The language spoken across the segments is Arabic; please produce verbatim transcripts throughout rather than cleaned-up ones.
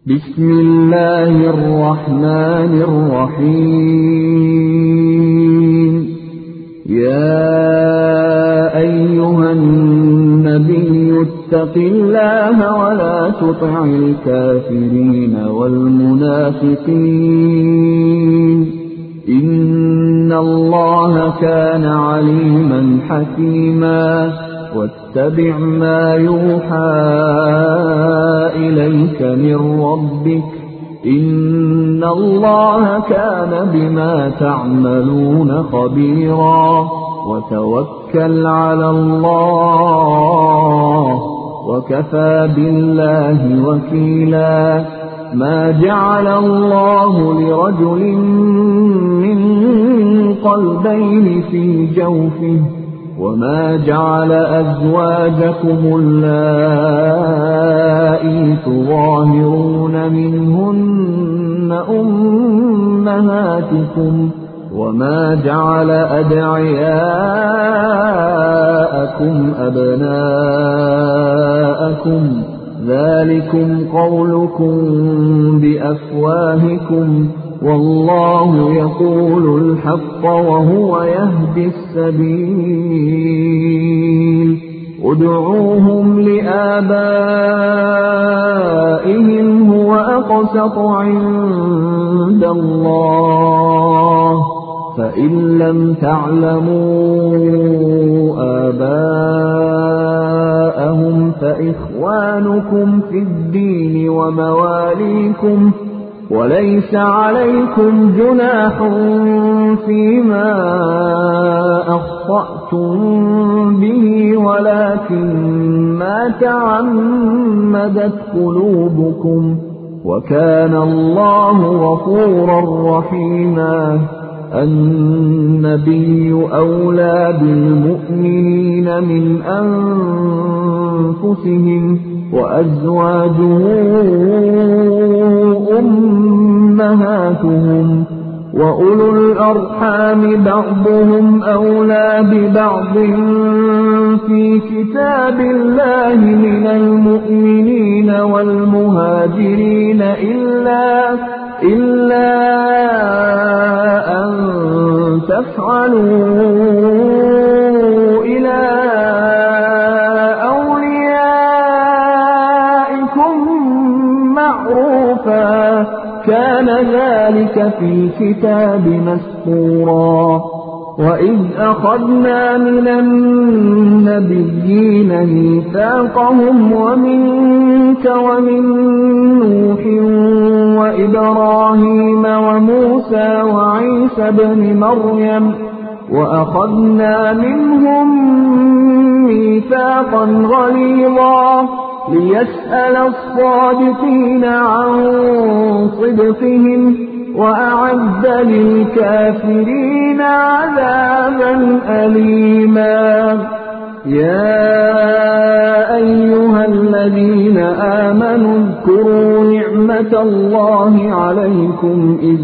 بسم الله الرحمن الرحيم. يا أيها النبي اتق الله ولا تطع الكافرين والمنافقين إن الله كان عليما حكيما. واتبع ما يوحى إليك من ربك إن الله كان بما تعملون خبيرا. وتوكل على الله وكفى بالله وكيلا. ما جعل الله لرجل من قلبين في جوفه وما جعل أزواجكم اللائي تظاهرون منهن أمهاتكم وما جعل أدعياءكم أبناءكم ذلكم قولكم بأفواهكم والله يقول الحق وهو يهدي السبيل. ادعوهم لآبائهم هو أقسط عند الله فإن لم تعلموا آباءهم فإخوانكم في الدين ومواليكم وليس عليكم جناح فيما أخطأتم به ولكن ما تعمدت قلوبكم وكان الله غفورا رحيما. النبي أولى بالمؤمنين من أنفسهم وأزواجه أمهاتهم وأولو الأرحام بعضهم أولى ببعض في كتاب الله من المؤمنين والمهاجرين إلا إلا أن تفعلوا إلى أوليائكم معروفا كان ذلك في الكتاب مسطورا. وإذ أخذنا من النبيين ميثاقهم ومنك ومن نوح وإبراهيم وموسى وعيسى ابن مريم وأخذنا منهم ميثاقا غليظا ليسأل الصادقين عن صدقهم وأعد للكافرين عذابا أليما. يا أيها الذين آمنوا اذكروا نعمة الله عليكم إذ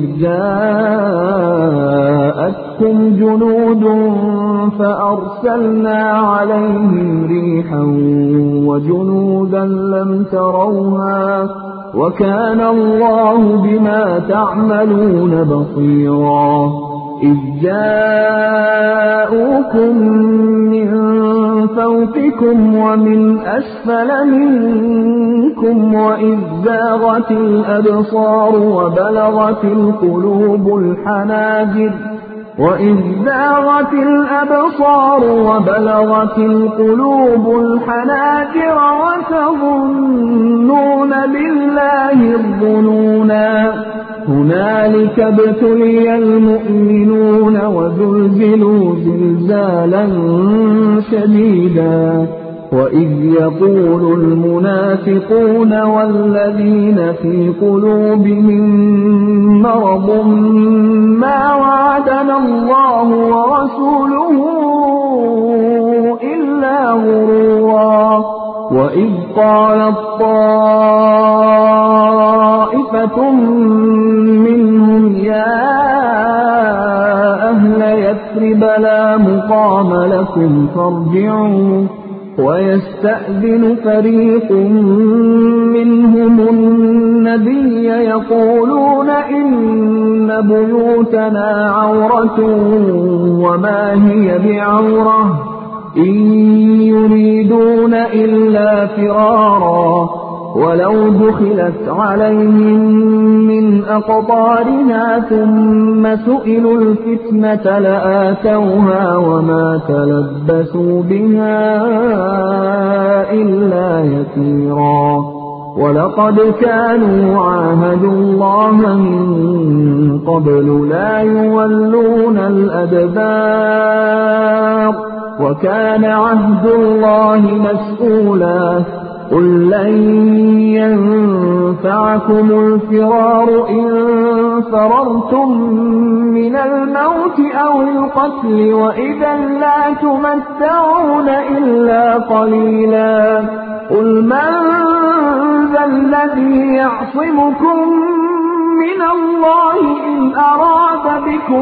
جاءتكم جنود فأرسلنا عليهم ريحا وجنودا لم تروها وكان الله بما تعملون بصيرا. إذ جاءوكم من فوقكم ومن أسفل منكم وإذ زاغت الأبصار وبلغت القلوب الحناجر وإذ زاغت الأبصار وبلغت القلوب الحناجر وتظنون بالله الظنونا. هنالك ابتلي المؤمنون وزلزلوا زلزالا شديدا. وإذ يقول المنافقون والذين في قلوبهم مرض ما وعدنا الله ورسوله إلا غرورا. وإذ قالت طائفة منهم يا أهل يثرب لا مقام لكم فارجعوا ويستأذن فريق منهم النبي يقولون إن بيوتنا عورة وما هي بعورة إن يريدون إلا فرارا ولو دخلت عليهم من أقطارها ثم سئلوا الفتنة لآتوها وما تلبسوا بها إلا يسيرا ولقد كانوا عاهدوا الله من قبل لا يولون الأدبار وكان عهد الله مسؤولا قل لن ينفعكم الفرار إن فررتم من الموت أو القتل وإذا لا تمتعون إلا قليلا قل من ذا الذي يعصمكم من الله إن أراد بكم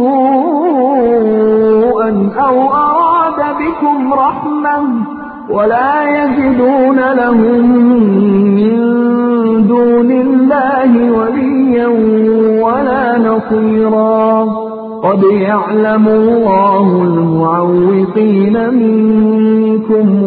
سوءا أو أراد بكم رحمة ولا يجدون لهم من دون الله وليا ولا نصيرا قد يعلم الله المعوقين منكم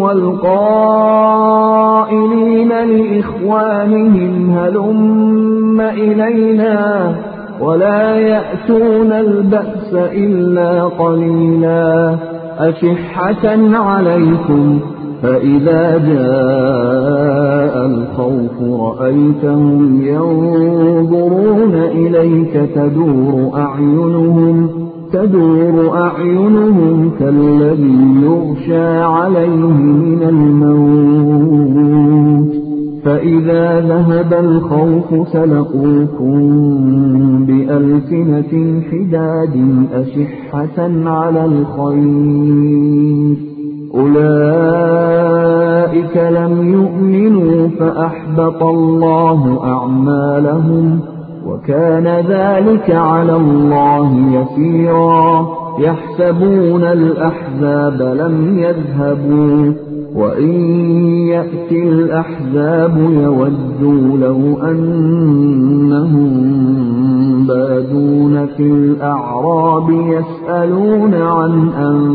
والقائلين لإخوانهم هلم إلينا ولا يأتون البأس إلا قليلا أشحة عليكم فإذا جاء الخوف رأيتهم ينظرون إليك تدور أعينهم تدور أعينهم كالذي يغشى عليه من الموت فإذا ذهب الخوف سلقوكم بألسنة حداد أشحة على الخير أولئك لم يؤمنوا فأحبط الله أعمالهم وكان ذلك على الله يسيرا يحسبون الأحزاب لم يذهبوا وإن يأتي الأحزاب يودوا لو أنهم بادون في الأعراب يسألون عن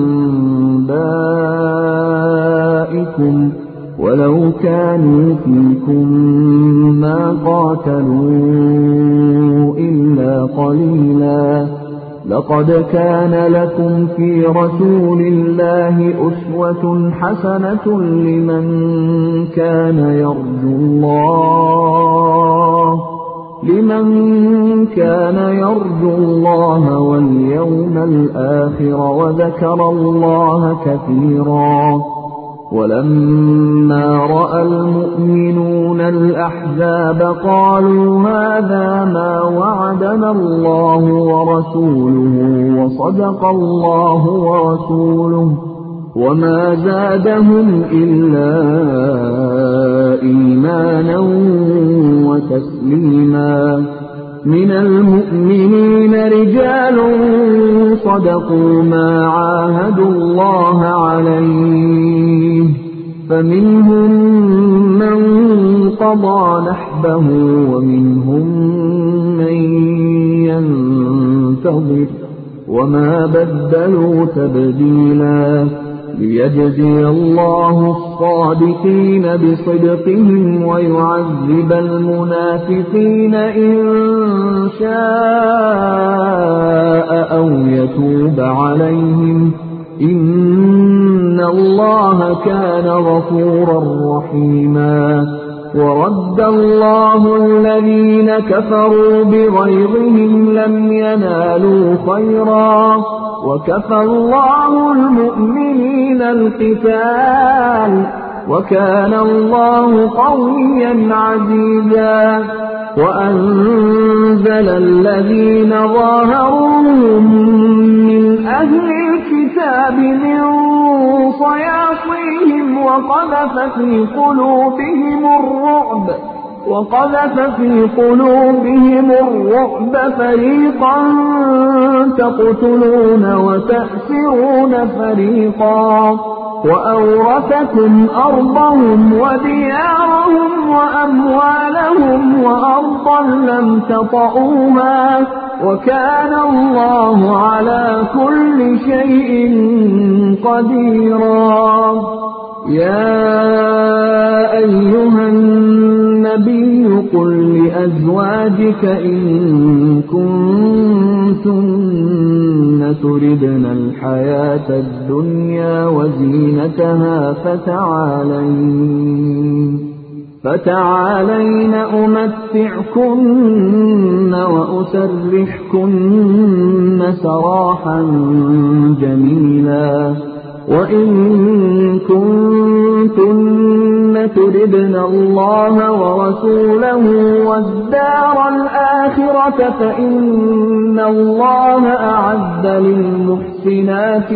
أنبائكم ولو كانوا فيكم ما قاتلوا إلا قليلا لقد كان لكم في رسول الله أسوة حسنة لمن كان يرجو الله لمن كان يرجو الله واليوم الآخر وذكر الله كثيرا ولما رأى المؤمنون الأحزاب قالوا هذا ما وعدنا الله ورسوله وصدق الله ورسوله وما زادهم إلا إيمانا وتسليما من المؤمنين رجال صدقوا ما عاهدوا الله عليه فمنهم من قضى نحبه ومنهم من ينتظر وما بدلوا تبديلا ليجزي الله الصادقين بصدقهم ويعذب المنافقين إن شاء أو يتوب عليهم إن الله كان غفورا رحيما ورد الله الذين كفروا بغيظهم لم ينالوا خيرا وكفى الله المؤمنين القتال وكان الله قويا عزيزا وأنزل الذين ظاهروهم من أهل الكتاب من صياصيهم وقذف في قلوبهم الرعب وقذف في قلوبهم الرعب فريقا تقتلون وتأسرون فريقا وأورثكم أرضهم وديارهم وأموالهم وأرضا لم تطئوها وكان الله على كل شيء قديرا. يا أيها النبي قل لأزواجك إن كنتن تردن الحياة الدنيا وزينتها فتعالين فتعالين أمتعكن وأسرحكن سراحا جميلا. وإن كنتن تردن الله ورسوله والدار الآخرة فإن الله أعد للمحسنات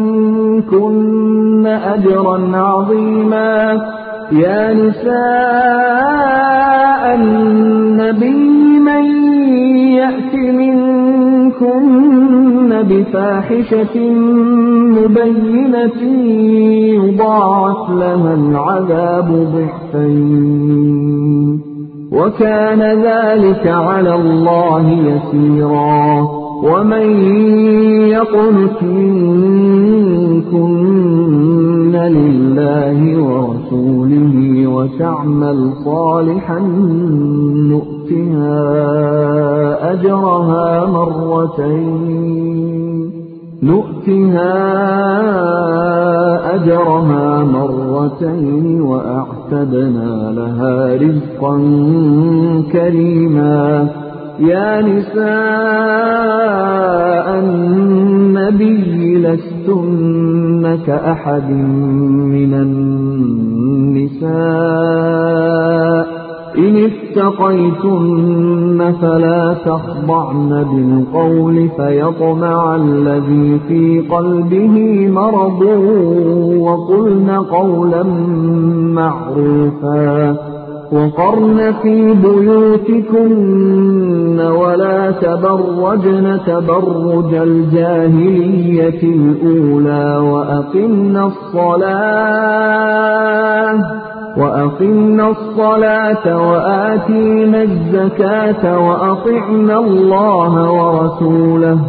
منكن أجرا عظيما. يا نساء النبي من يأت منكن بفاحشة مبينة يضاعف لها العذاب ضعفين وكان ذلك على الله يسيرا. ومن يقنت منكن لله ورسوله وتعمل صالحا نؤتها أجرها مرتين نؤتها أجرها مرتين وأعتدنا لها رزقا كريما. يا نساء النبي لستن كأحد من النساء إن اتقيتن فلا تخضعن بالقول فيطمع الذي في قلبه مرض وقلن قولا معروفا. وقرن في بيوتكن ولا تبرجن تبرج الجاهلية الأولى وأقمنا الصلاة وأقمنا الصلاة وآتينا الزكاة وأطعنا الله ورسوله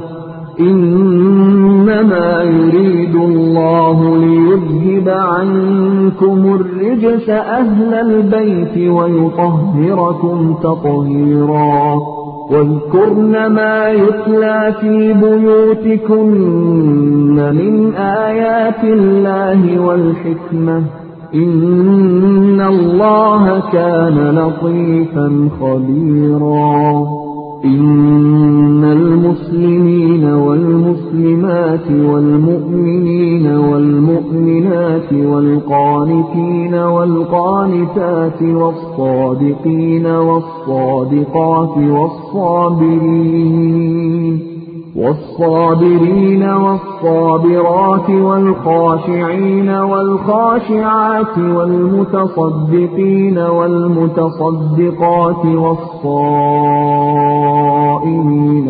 إنما يريد الله ليذهب عنكم الرجس أهل البيت ويطهركم تطهيرا. واذكرن ما يتلى في بيوتكن من آيات الله والحكمة إن الله كان لطيفا خبيرا. إن المسلمين والمسلمات والمؤمنين والمؤمنات والقانتين والقانتات والصادقين والصادقات والصابرين والصابرين والصابرات والخاشعين والخاشعات والمتصدقين والمتصدقات والصائمين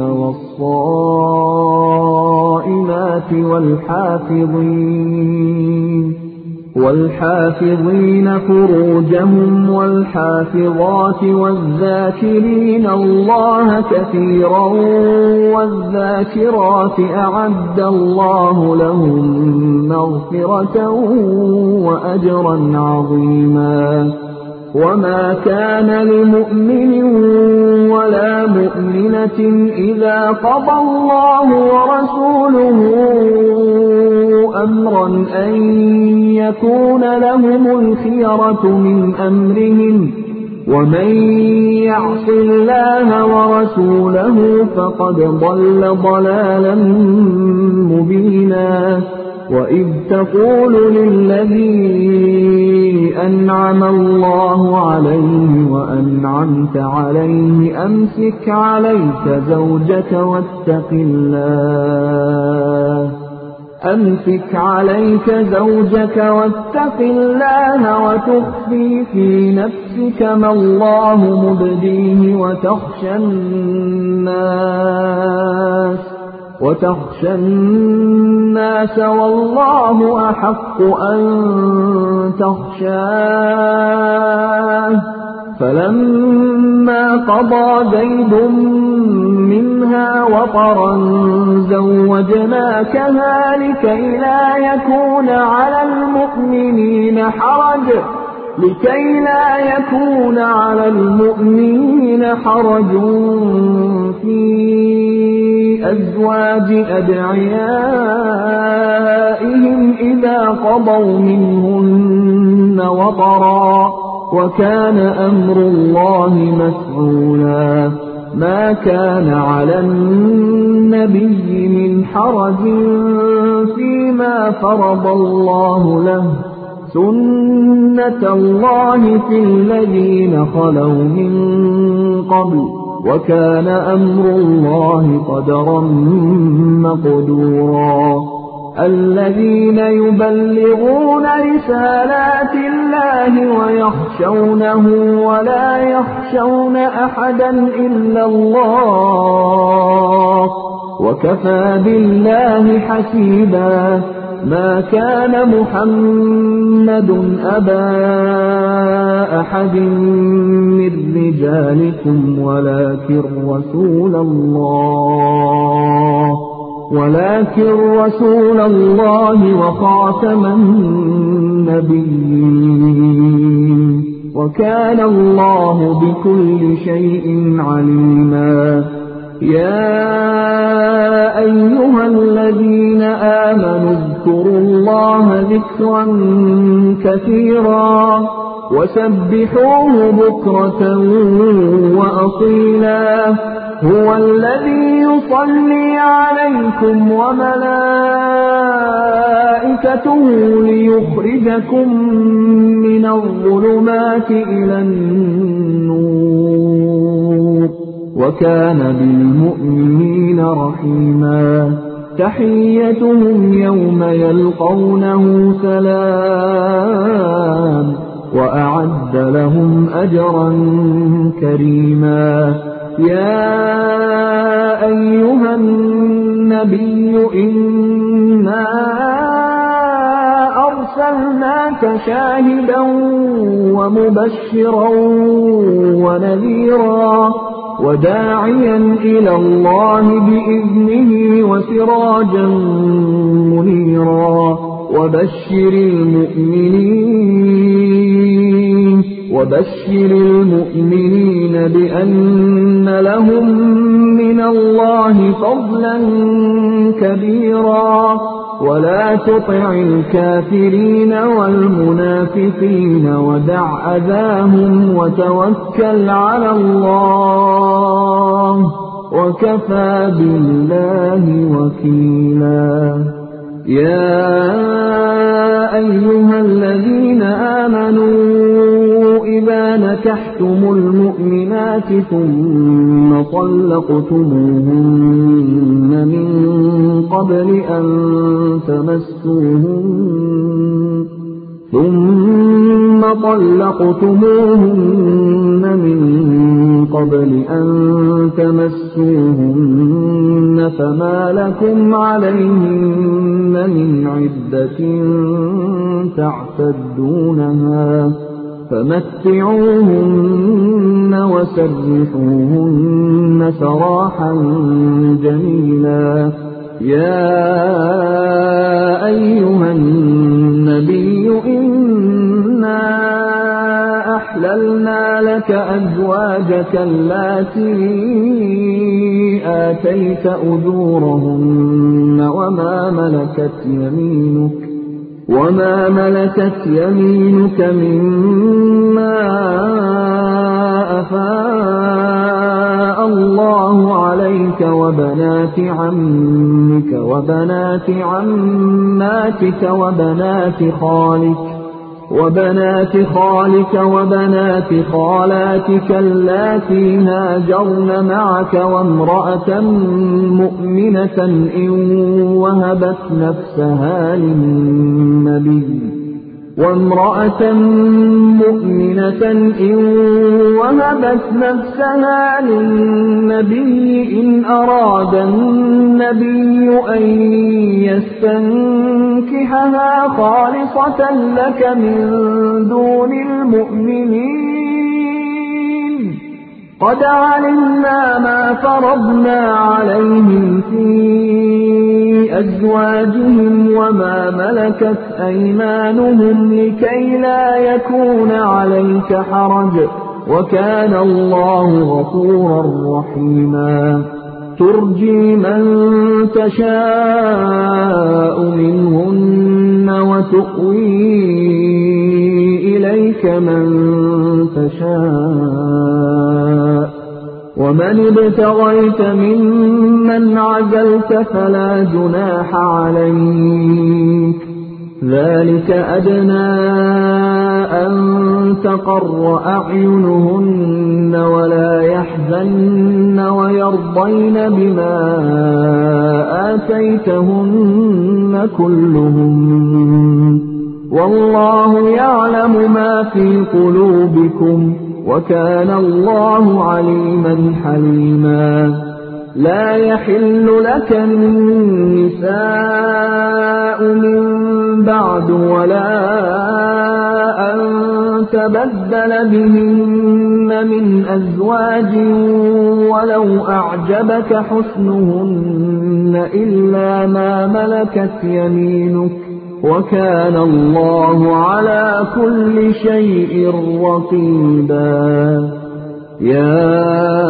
والصائمات والحافظين والحافظين فروجهم والحافظات والذاكرين الله كثيرا والذاكرات أعد الله لهم مغفرة وأجرا عظيما. وما كان لمؤمن ولا مؤمنة إذا قضى الله ورسوله أمرا أن يكون لهم الخيرة من أمرهم ومن يعص الله ورسوله فقد ضل ضلالا مبينا. وإذ تقول للذي أنعم الله عليه وأنعمت عليه أمسك عليك زوجك واتق الله أمسك عليك زوجك واتق الله وتخفي في نفسك ما الله مبديه وتخشى الناس وتخشى الناس والله أحق أن تخشاه فلما قضى زيد منها وطرا زوجناكها لكي لا يكون على المؤمنين حرج لكي لا يكون على المؤمنين حرج في أزواج أدعيائهم إذا قضوا منهن وطرا وكان أمر الله مفعولا ما كان على النبي من حرج فيما فرض الله له سنة الله في الذين خلوا من قبل وكان أمر الله قدرا مقدورا الذين يبلغون رسالات الله ويخشونه ولا يخشون أحدا إلا الله وكفى بالله حسيبا ما كان محمد أبا أحد من رجالكم ولكن رسول الله ولكن رسول الله وخاتم النبيين وكان الله بكل شيء عليما يا أيها الذين آمنوا اذكروا الله ذكرا كثيرا وسبحوه بكرة وأصيلا هو الذي يصلي عليكم وملائكته ليخرجكم من الظلمات إلى النور وكان بالمؤمنين رحيما تحيتهم يوم يلقونه سلام وأعد لهم أجرا كريما يا أيها النبي إنا أرسلناك شاهدا ومبشرا ونذيرا وداعيا إلى الله بإذنه وسراجا منيرا وبشر المؤمنين وبشر المؤمنين بأن لهم من الله فضلا كبيرا ولا تطع الكافرين والمنافقين ودع أذاهم وتوكل على الله وكفى بالله وكيلا يا أيها الذين آمنوا إذا نكحتم المؤمنات ثم طلقتموهن من قبل أن تمسوهن ثم طلقتموهن من قبل أن تمسوهن فما لكم عليهن من عدة تعتدونها فمتعوهن وسرحوهن سراحا جميلا يا أيها النبي إنا أحللنا لك أزواجك اللاتي آتيت أجورهن وما ملكت يمينك وما ملكت يمينك مما أفاء الله عليك وبنات عمك وبنات عماتك وبنات خالك وبنات خالك وبنات خالاتك اللاتي هاجرن معك وامرأة مؤمنة إن وهبت نفسها للنبي وامرأة مؤمنة إن وهبت نفسها للنبي إن أراد النبي أن يستنكحها خالصة لك من دون المؤمنين قد علمنا ما فرضنا عليهم في أزواجهم وما ملكت أيمانهم لكي لا يكون عليك حرج وكان الله غفورا رحيما ترجي من تشاء منهن وتؤوي إليك من تشاء ومن ابتغيت ممن عزلت فلا جناح عليك ذلك أدنى أن تقر أعينهن ولا يحزن ويرضين بما آتيتهن كلهم والله يعلم ما في قلوبكم وكان الله عليما حليما لا يحل لك النساء من بعد ولا أن تبدل بهن من أزواج ولو أعجبك حسنهن إلا ما ملكت يمينك وكان الله على كل شيء رقيبا يا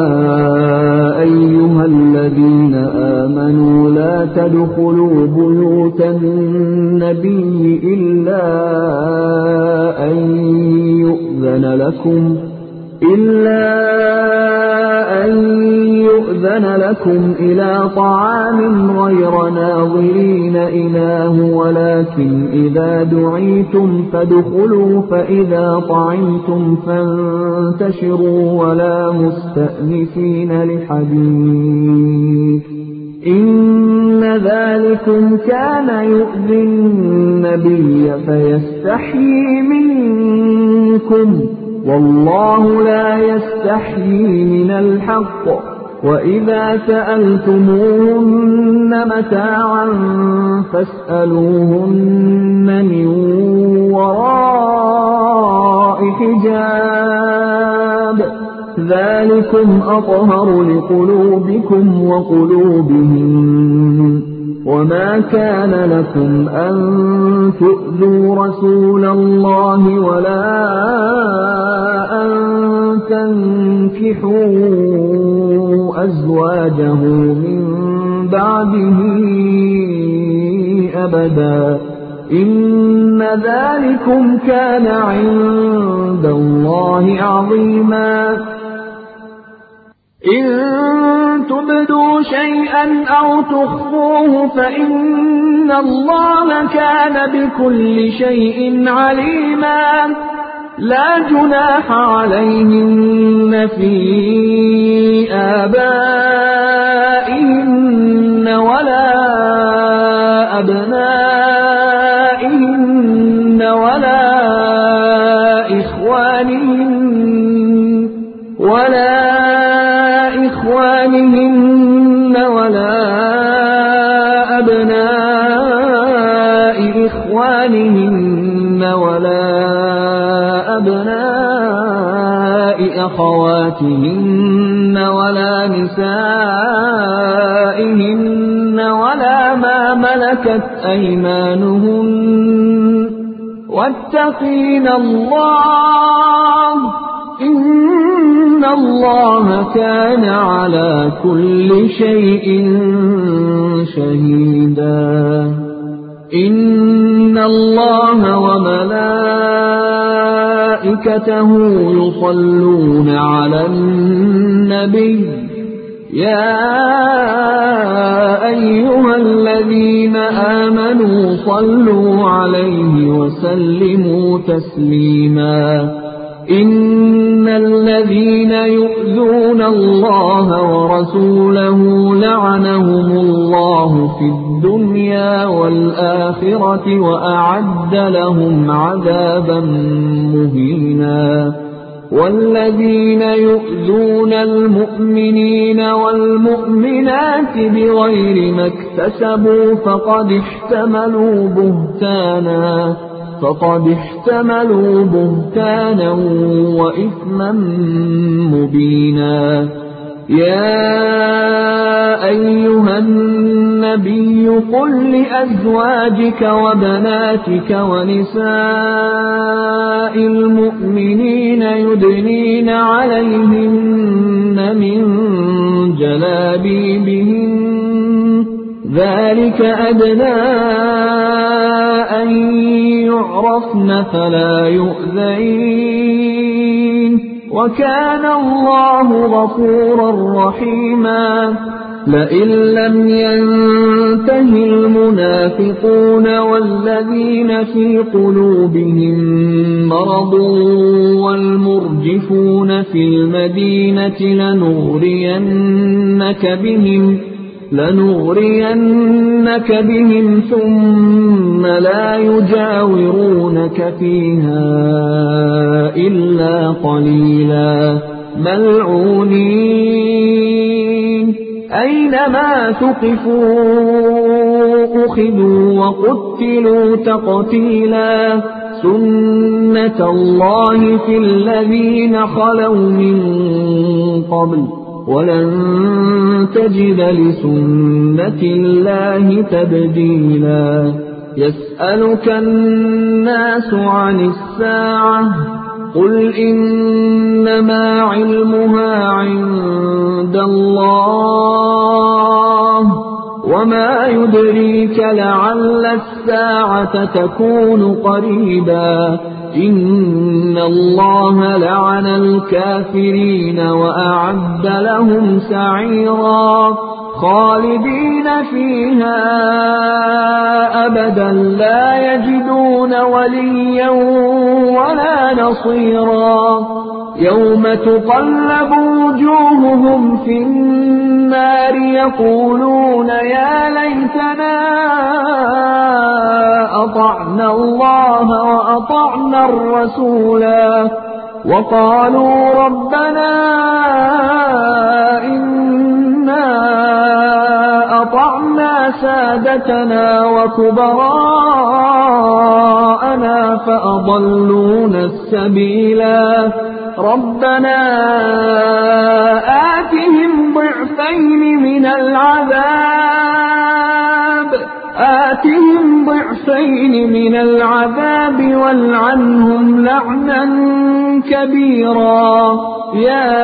أيها الذين آمنوا لا تدخلوا بيوت النبي إلا أن يؤذن لكم إلا أن يؤذن لكم إلى طعام غير ناظرين إناه ولكن إذا دعيتم فادخلوا فإذا طعمتم فانتشروا ولا مستأنسين لحديث إن ذلكم كان يؤذي النبي فيستحيي منكم والله لا يستحيي من الحق وإذا سألتموهن متاعا فاسألوهن من وراء حجاب ذلكم أطهر لقلوبكم وقلوبهم وما كان لكم أن تؤذوا رسول الله ولا أن تنكحوا أزواجه من بعده أبدا إن ذلكم كان عند الله عظيما إن تبدوا شيئا أو تخفوه فإن الله كان بكل شيء عليما لا جناح عليهن في آبائهن ولا أبنائهن ولا إخوانهن ولا إخوانهن ولا أبناء إخوانهن ولا أبناء أخواتهن ولا نسائهن ولا ما ملكت أيمانهن واتقين الله إن الله كان على كل شيء شهيدا إن الله وملائكته يصلون على النبي يا أيها الذين آمنوا صلوا عليه وسلموا تسليما إن الذين يؤذون الله ورسوله لعنهم الله في الدنيا والآخرة وأعد لهم عذابا مهينا والذين يؤذون المؤمنين والمؤمنات بغير ما اكتسبوا فقد احتملوا بهتانا فقد احتملوا بهتانا وإثما مبينا. يا أيها النبي قل لأزواجك وبناتك ونساء المؤمنين يدنين عليهن من جلابيبهن ذلك أدنى أن يعرفن فلا يؤذين وكان الله غفورا رحيما. لئن لم ينته المنافقون والذين في قلوبهم مرض والمرجفون في المدينة لنغرينك بهم لنغرينك بهم ثم لا يجاورونك فيها إلا قليلا ملعونين أينما ثقفوا أخذوا وقتلوا تقتيلا. سنة الله في الذين خلوا من قبل ولن تجد لسنة الله تبديلا. يسألك الناس عن الساعة قل إنما علمها عند الله وما يدريك لعل الساعة تكون قريبا. إن الله لعن الكافرين وأعد لهم سعيرا خالدين فيها أبدا لا يجدون وليا ولا نصيرا. يوم تقلب وجوههم في النار يقولون يا ليتنا أطعنا الله وأطعنا الرسولا وقالوا ربنا إنا أطعنا سادتنا وكبراءنا فأضلونا السبيلا. ربنا آتهم ضعفين من العذاب آتهم ضعفين من العذاب والعنهم لعنا كبيرا. يا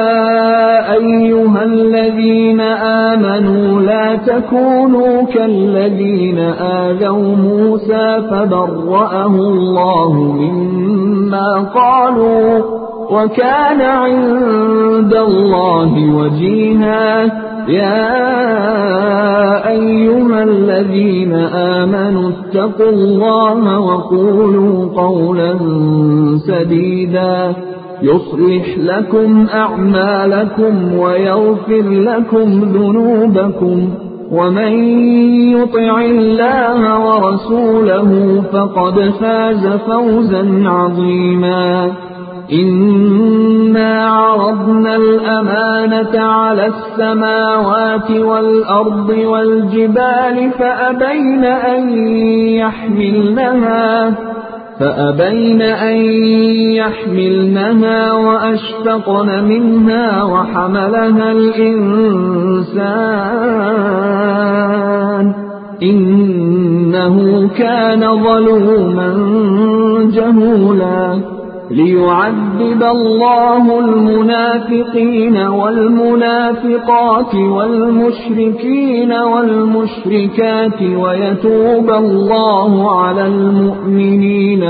أيها الذين آمنوا لا تكونوا كالذين آذوا موسى فبرأه الله مما قالوا وكان عند الله وجيها. يا أيها الذين آمنوا اتقوا الله وقولوا قولا سديدا يصلح لكم أعمالكم ويغفر لكم ذنوبكم ومن يطع الله ورسوله فقد فاز فوزا عظيما. إنا عرضنا الأمانة على السماوات والأرض والجبال فأبين أن يحملنها فأبين أن يحملنها وأشفقن منها وحملها الإنسان إنه كان ظلوما جهولا. ليعذب الله المنافقين والمنافقات والمشركين والمشركات ويتوب الله على المؤمنين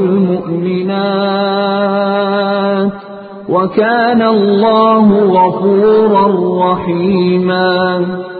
والمؤمنات وكان الله غفورا رحيما.